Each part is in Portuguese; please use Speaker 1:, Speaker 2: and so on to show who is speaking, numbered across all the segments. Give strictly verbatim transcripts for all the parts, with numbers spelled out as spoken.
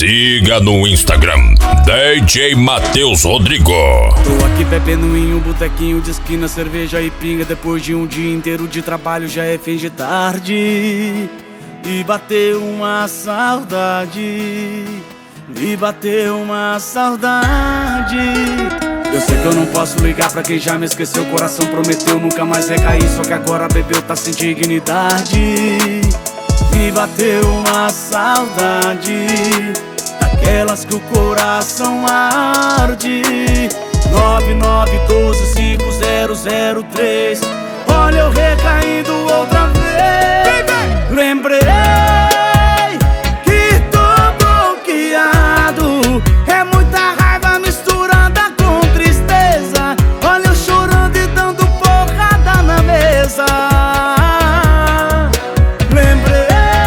Speaker 1: Siga no Instagram D J Matheus Rodrigo.
Speaker 2: Tô aqui bebendo em um botequinho de esquina, cerveja e pinga. Depois de um dia inteiro de trabalho já é fim de tarde. E bateu uma saudade, me bateu uma saudade. Eu sei que eu não posso ligar pra quem já me esqueceu. O coração prometeu nunca mais recair, só que agora bebeu, tá sem dignidade. Me bateu uma saudade, daquelas que o coração arde. Nove nove um dois cinco zero zero três. Olha eu recaindo outra vez. Lembrei que tô bloqueado. É muita raiva misturada com tristeza. Olha eu chorando e dando porrada na mesa. Lembrei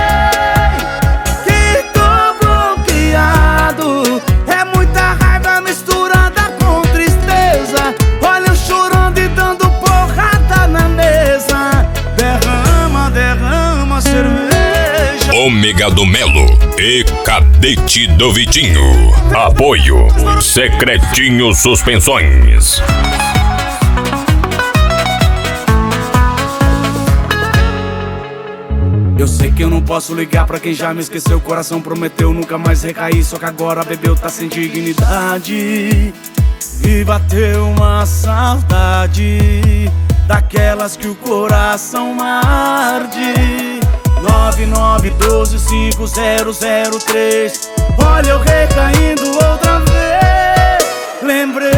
Speaker 2: que tô bloqueado. É muita raiva misturada com tristeza. Olha eu chorando e dando porrada na mesa. Derrama, derrama cerveja.
Speaker 1: Ômega do Melo e Cadete do Vitinho. Apoio Secretinho Suspensões.
Speaker 2: Eu sei que eu não posso ligar pra quem já me esqueceu. O coração prometeu nunca mais recair, só que agora bebeu, tá sem dignidade. Me bateu uma saudade, daquelas que o coração arde. Nove nove um dois cinco zero zero três. Olha eu recaindo outra vez. Lembrei